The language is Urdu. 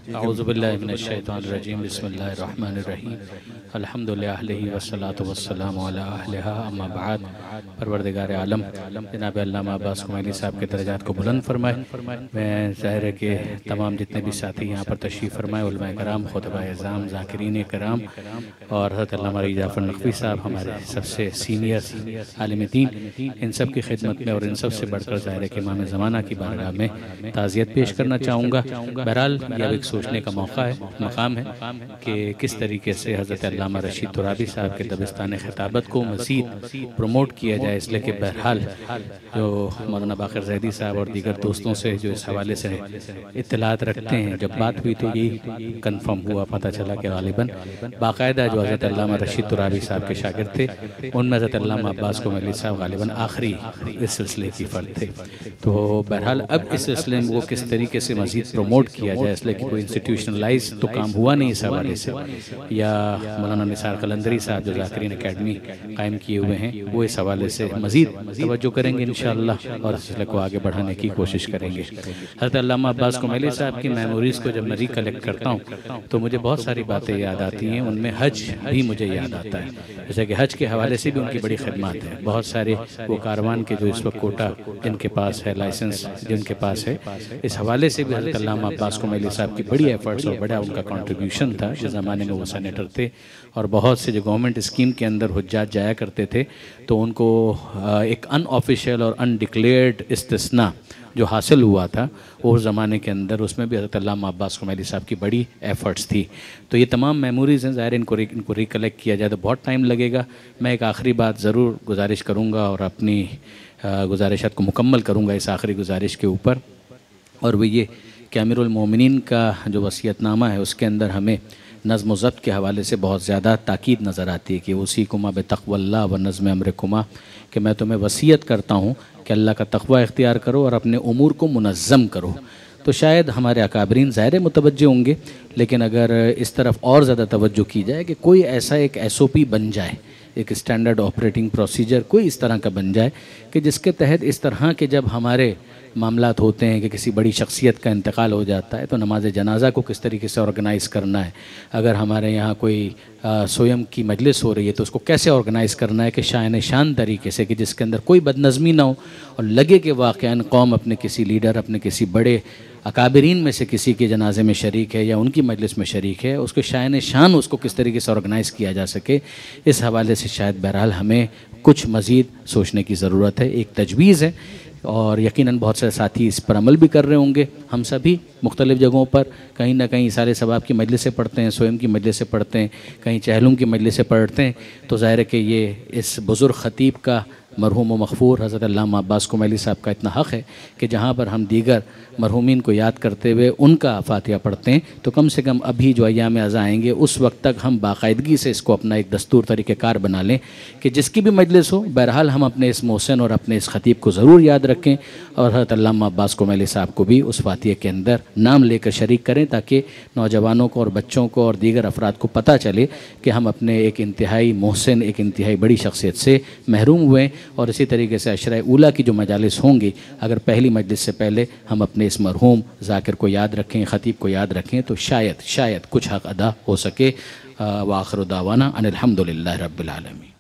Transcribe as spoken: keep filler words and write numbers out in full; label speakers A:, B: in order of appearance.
A: اعوذ باللہ من الشیطان الرجیم بسم اللہ الرحمن الرحیم الحمدللہ علیہ والصلاة والسلام علی اہلہا اما بعد۔ پروردگار عالم جناب علامہ عباس کمیلی صاحب کے درجات کو بلند فرمائے۔ میں ظاہر ہے کہ تمام جتنے بھی ساتھی یہاں پر تشریف فرمائے، علماء کرام، خطبہ اعظام، ذاکرین کرام اور حضرت علامہ رضا جعفر نقوی صاحب ہمارے سب سے سینئر عالم دین، ان سب کی خدمت میں اور ان سب سے بڑھ کر ظاہر ہے کہ امام زمانہ کی بارگاہ میں تعزیت پیش کرنا چاہوں گا۔ بہرحال یہ اب ایک سوچنے کا موقع ہے، مقام ہے کہ کس طریقے سے حضرت علامہ رشید ترابی صاحب کے دبستان خطابت کو مزید پروموٹ کیا جائے، اس لئے کہ بہرحال جو مولانا باقر زیدی صاحب اور دیگر دوستوں سے جو اس حوالے سے اطلاعات رکھتے ہیں، جب بات ہوئی تو یہی کنفرم ہوا، پتہ چلا کہ غالباً باقاعدہ جو حضرت علامہ رشید ترابی صاحب کے شاگرد تھے، ان میں حضرت علامہ عباس کمیلی صاحب غالباً آخری اس سلسلے کی فرد تھے۔ تو بہرحال اب اس سلسلے میں وہ کس طریقے سے مزید پروموٹ کیا جائے، اس لئے کہ کوئی انسٹیٹیوشنلائز تو کام ہوا نہیں اس حوالے سے، یا مولانا نثار قلندری صاحب جو ذاکرین اکیڈمی قائم کیے ہوئے ہیں وہ اس حوالے سے مزید توجہ کریں گے انشاءاللہ اور اس سلسلے کو آگے بڑھانے کی کوشش کریں گے۔ حضرت علامہ عباس کمیلی صاحب کی میموریز کو جب میں ریکلیکٹ کرتا ہوں تو مجھے بہت ساری باتیں یاد آتی ہیں، ان میں حج بھی مجھے یاد آتا ہے، جیسے کہ حج کے حوالے سے بھی ان کی بڑی خدمات ہیں۔ بہت سارے وہ کاروان کے جو اس وقت کوٹا جن کے پاس ہے، لائسنس جن کے پاس ہے، اس حوالے سے بھی حضرت علامہ عباس کمیلی صاحب کی بڑی ایفرٹس اور بڑا ان کا کنٹریبیوشن تھا۔ جس زمانے میں وہ سینیٹر تھے اور بہت سے جو گورنمنٹ اسکیم کے اندر حجاج جایا کرتے تھے تو ان کو ایک ان آفیشیل اور ان ڈکلیئرڈ استثناء جو حاصل ہوا تھا اس زمانے کے اندر، اس میں بھی حضرت علامہ عباس کمیلی صاحب کی بڑی ایفرٹس تھی۔ تو یہ تمام میموریز ہیں، ظاہر ان کو ان کو ریکلیکٹ کیا جائے تو بہت ٹائم لگے گا۔ میں ایک آخری بات ضرور گزارش کروں گا اور اپنی گزارشات کو مکمل کروں گا اس آخری گزارش کے اوپر، اور وہ یہ کہ امیر المومنین کا جو وصیت نامہ ہے اس کے اندر ہمیں نظم و ضبط کے حوالے سے بہت زیادہ تاکید نظر آتی ہے کہ اوصیکما بتقوی اللہ و نظم امرکما، کہ میں تمہیں وصیت کرتا ہوں کہ اللہ کا تقوی اختیار کرو اور اپنے امور کو منظم کرو۔ تو شاید ہمارے اکابرین ظاہر متوجہ ہوں گے، لیکن اگر اس طرف اور زیادہ توجہ کی جائے کہ کوئی ایسا ایک ایس او پی بن جائے، ایک اسٹینڈرڈ آپریٹنگ پروسیجر کوئی اس طرح کا بن جائے کہ جس کے تحت اس طرح کے جب ہمارے معاملات ہوتے ہیں کہ کسی بڑی شخصیت کا انتقال ہو جاتا ہے تو نماز جنازہ کو کس طریقے سے آرگنائز کرنا ہے، اگر ہمارے یہاں کوئی سویم کی مجلس ہو رہی ہے تو اس کو کیسے آرگنائز کرنا ہے کہ شائن شان طریقے سے، کہ جس کے اندر کوئی بد نظمی نہ ہو اور لگے کہ واقعاً قوم اپنے کسی لیڈر، اپنے کسی بڑے اکابرین میں سے کسی کے جنازے میں شریک ہے یا ان کی مجلس میں شریک ہے، اس کو شائن شان اس کو کس طریقے سے آرگنائز کیا جا سکے، اس حوالے سے شاید بہرحال ہمیں کچھ مزید سوچنے کی ضرورت ہے۔ ایک تجویز ہے اور یقیناً بہت سے ساتھی اس پر عمل بھی کر رہے ہوں گے۔ ہم سبھی مختلف جگہوں پر کہیں نہ کہیں اثار ثواب کی مجلسیں پڑھتے ہیں، سویم کی مجلسیں پڑھتے ہیں، کہیں چہلم کی مجلسیں پڑھتے ہیں، تو ظاہر ہے کہ یہ اس بزرگ خطیب کا، مرحوم و مغفور حضرت علامہ عباس کمیلی صاحب کا اتنا حق ہے کہ جہاں پر ہم دیگر مرحومین کو یاد کرتے ہوئے ان کا فاتحہ پڑھتے ہیں تو کم سے کم ابھی جو ایام عزا آئیں گے اس وقت تک ہم باقاعدگی سے اس کو اپنا ایک دستور طریقہ کار بنا لیں کہ جس کی بھی مجلس ہو بہرحال ہم اپنے اس محسن اور اپنے اس خطیب کو ضرور یاد رکھیں اور حضرت علامہ عباس کمیلی صاحب کو بھی اس فاتحہ کے اندر نام لے کر شریک کریں، تاکہ نوجوانوں کو اور بچوں کو اور دیگر افراد کو پتہ چلے کہ ہم اپنے ایک انتہائی محسن، ایک انتہائی بڑی شخصیت سے محروم ہوئے۔ اور اسی طریقے سے عشرہ اولیٰ کی جو مجالس ہوں گی، اگر پہلی مجلس سے پہلے ہم اپنے اس مرحوم ذاکر کو یاد رکھیں، خطیب کو یاد رکھیں تو شاید شاید کچھ حق ادا ہو سکے۔ وآخر دعوانا ان الحمدللہ رب العالمین۔